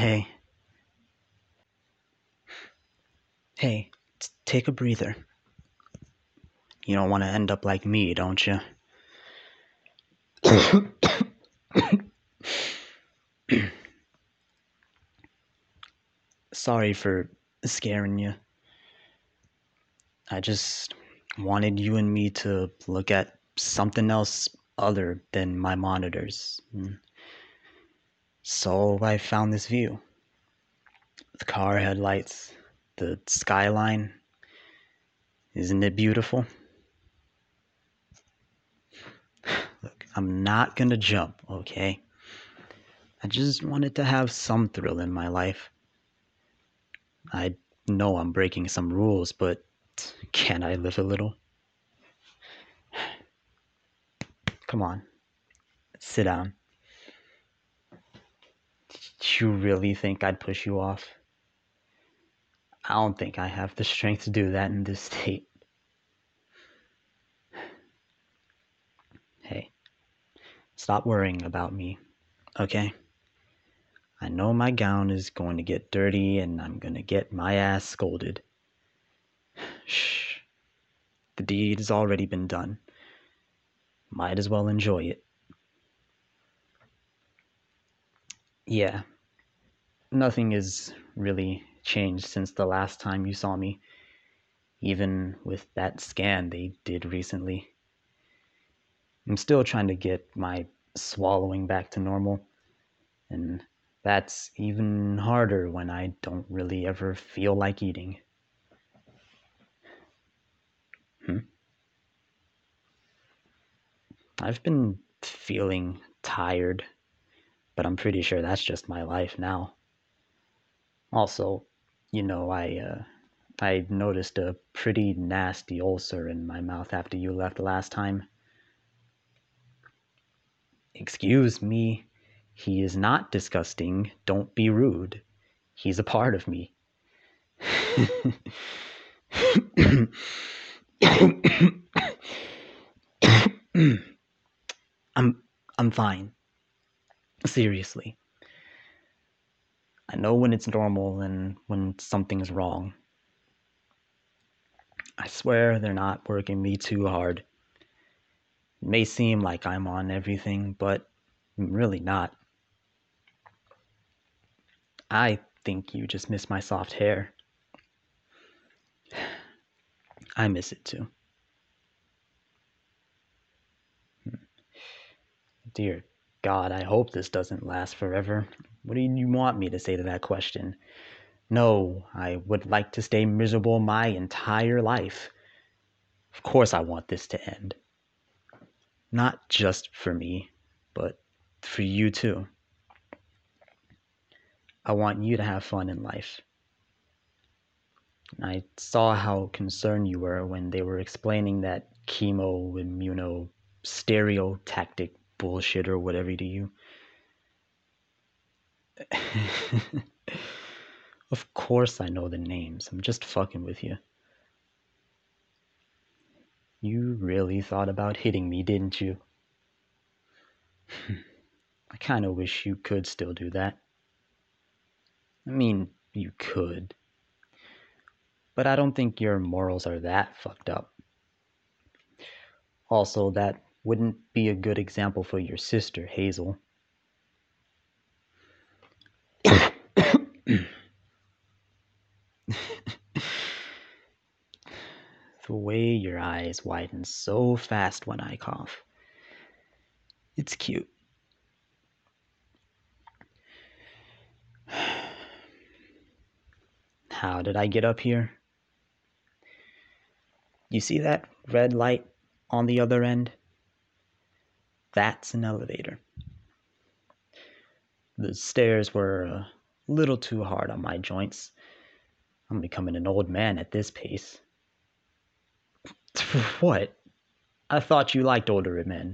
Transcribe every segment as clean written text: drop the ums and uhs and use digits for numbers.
Hey, hey, take a breather. You don't want to end up like me, don't you? Sorry for scaring you. I just wanted you and me to look at something else other than my monitors. So I found this view. The car headlights, the skyline. Isn't it beautiful? Look, I'm not gonna jump, okay? I just wanted to have some thrill in my life. I know I'm breaking some rules, but can't I live a little? Come on, sit down. You really think I'd push you off? I don't think I have the strength to do that in this state. Hey, stop worrying about me, okay? I know my gown is going to get dirty and I'm going to get my ass scolded. Shh. The deed has already been done. Might as well enjoy it. Yeah, nothing has really changed since the last time you saw me, even with that scan they did recently. I'm still trying to get my swallowing back to normal, and that's even harder when I don't really ever feel like eating. Hmm? I've been feeling tired, but I'm pretty sure that's just my life now. Also, I noticed a pretty nasty ulcer in my mouth after you left last time. Excuse me, he is not disgusting. Don't be rude. He's a part of me. I'm I'm fine. Seriously. I know when it's normal and when something's wrong. I swear they're not working me too hard. It may seem like I'm on everything, but I'm really not. I think you just miss my soft hair. I miss it too. Dear God, I hope this doesn't last forever. What do you want me to say to that question? No, I would like to stay miserable my entire life. Of course, I want this to end. Not just for me, but for you too. I want you to have fun in life. I saw how concerned you were when they were explaining that chemo immuno stereotactic bullshit or whatever to you. Of course I know the names. I'm just fucking with you. You really thought about hitting me, didn't you? I kind of wish you could still do that. I mean, you could. But I don't think your morals are that fucked up. Also, that wouldn't be a good example for your sister, Hazel. The way your eyes widen so fast when I cough. It's cute. How did I get up here? You see that red light on the other end? That's an elevator. The stairs were a little too hard on my joints. I'm becoming an old man at this pace. What? I thought you liked older men.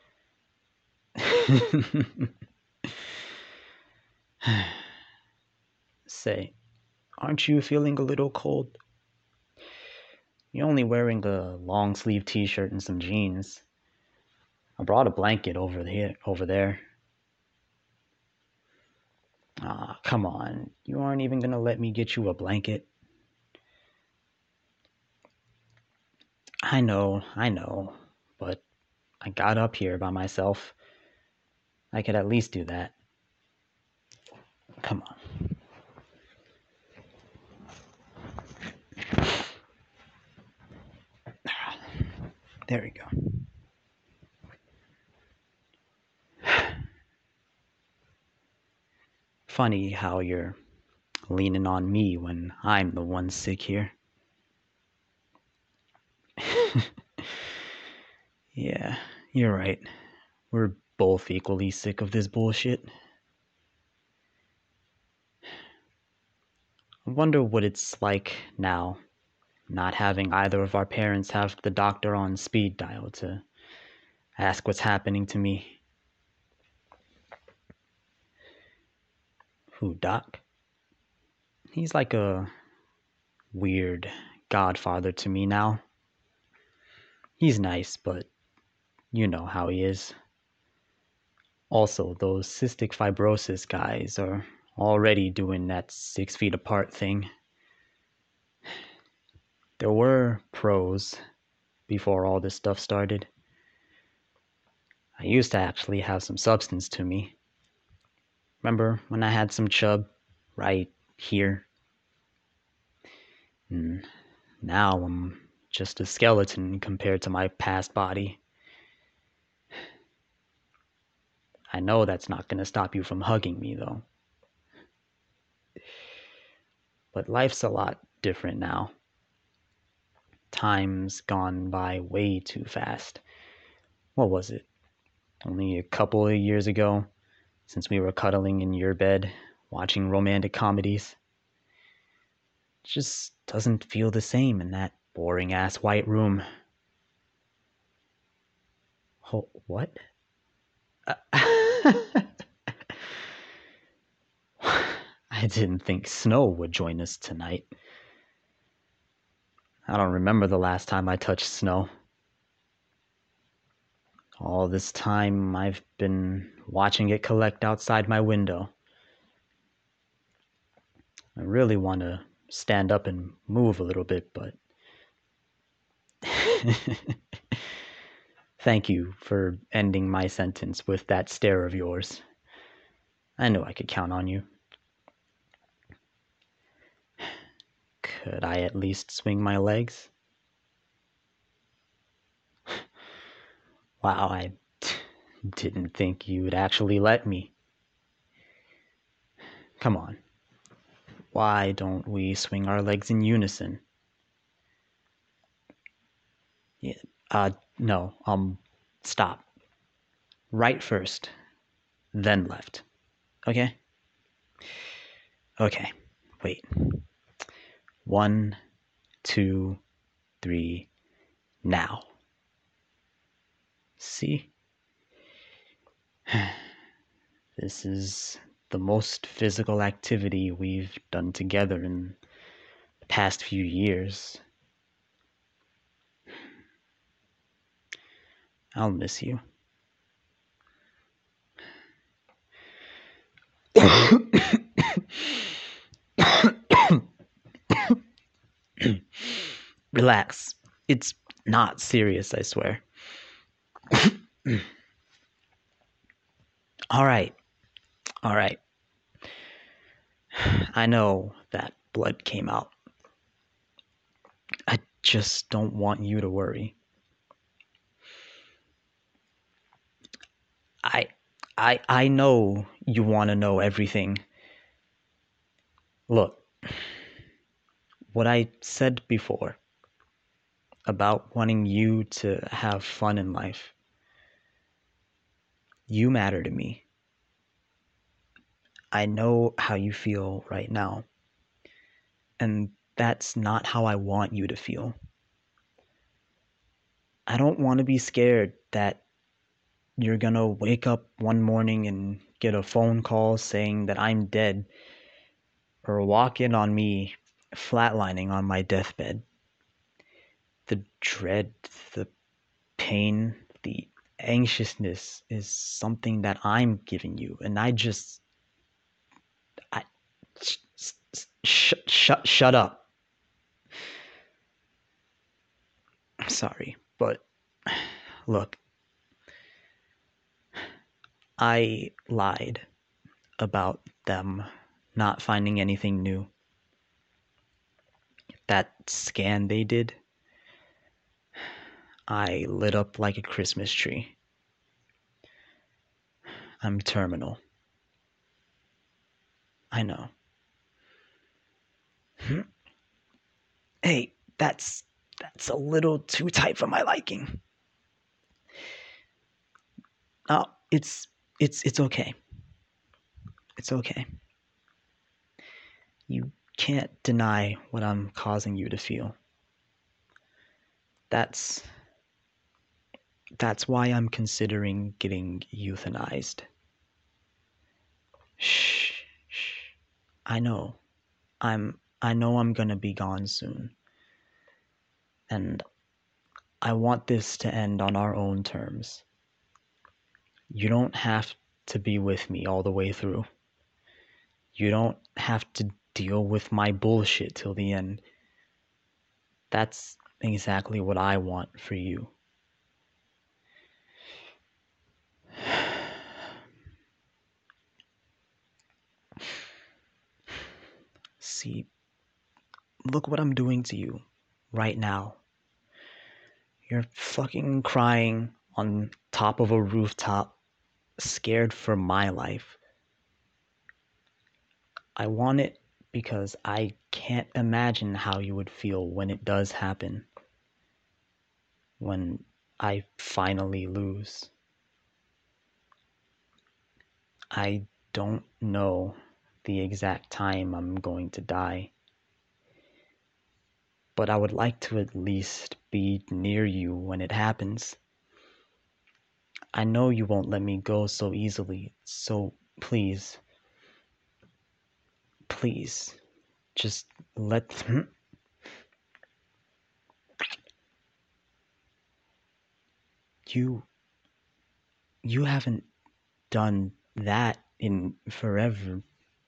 Say, aren't you feeling a little cold? You're only wearing a long sleeve t-shirt and some jeans. I brought a blanket over there. Aw, come on. You aren't even gonna let me get you a blanket? I know. But I got up here by myself. I could at least do that. Come on. There we go. Funny how you're leaning on me when I'm the one sick here. Yeah, you're right. We're both equally sick of this bullshit. I wonder what it's like now, not having either of our parents have the doctor on speed dial to ask what's happening to me. Who, Doc? He's like a weird godfather to me now. He's nice, but you know how he is. Also, those cystic fibrosis guys are already doing that 6 feet apart thing. There were pros before all this stuff started. I used to actually have some substance to me. Remember when I had some chub right here? And now I'm just a skeleton compared to my past body. I know that's not going to stop you from hugging me, though. But life's a lot different now. Time's gone by way too fast. What was it? Only a couple of years ago since we were cuddling in your bed watching romantic comedies. It just doesn't feel the same in that boring ass white room. What? I didn't think Snow would join us tonight. I don't remember the last time I touched Snow. All this time I've been watching it collect outside my window. I really want to stand up and move a little bit, but thank you for ending my sentence with that stare of yours. I knew I could count on you. Could I at least swing my legs? Wow, I didn't think you'd actually let me. Come on. Why don't we swing our legs in unison? Yeah, no, stop. Right first, then left. Okay? Okay, wait. 1, 2, 3, now. See? This is the most physical activity we've done together in the past few years. I'll miss you. Relax. It's not serious, I swear. All right. All right. I know that blood came out. I just don't want you to worry. I know you want to know everything. Look, what I said before about wanting you to have fun in life, you matter to me. I know how you feel right now, and that's not how I want you to feel. I don't want to be scared that you're gonna wake up one morning and get a phone call saying that I'm dead, or walk in on me flatlining on my deathbed. The dread, the pain, the anxiousness is something that I'm giving you, and I just Shut up. I'm sorry, but look, I lied about them not finding anything new. That scan they did, I lit up like a Christmas tree. I'm terminal. I know. Hey, that's a little too tight for my liking. Oh, it's okay. It's okay. You can't deny what I'm causing you to feel. That's that's why I'm considering getting euthanized. Shh, shh. I know. I know I'm gonna be gone soon. And I want this to end on our own terms. You don't have to be with me all the way through. You don't have to deal with my bullshit till the end. That's exactly what I want for you. See, look what I'm doing to you right now. You're fucking crying on top of a rooftop, scared for my life. I want it because I can't imagine how you would feel when it does happen. When I finally lose. I don't know the exact time I'm going to die, but I would like to at least be near you when it happens. I know you won't let me go so easily, so please, please, just let. You, you haven't done that in forever.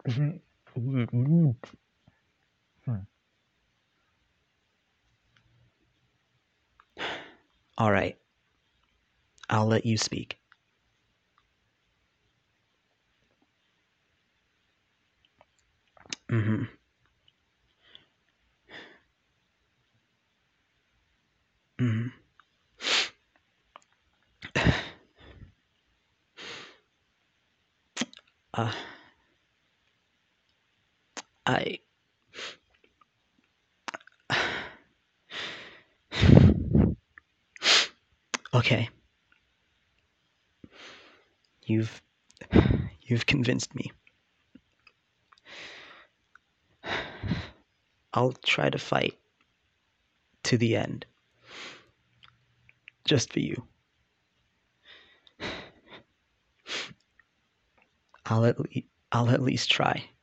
All right, I'll let you speak. Mm-hmm. Mm-hmm. Uh, I. Okay, you've you've convinced me. I'll try to fight to the end, just for you. I'll at least try.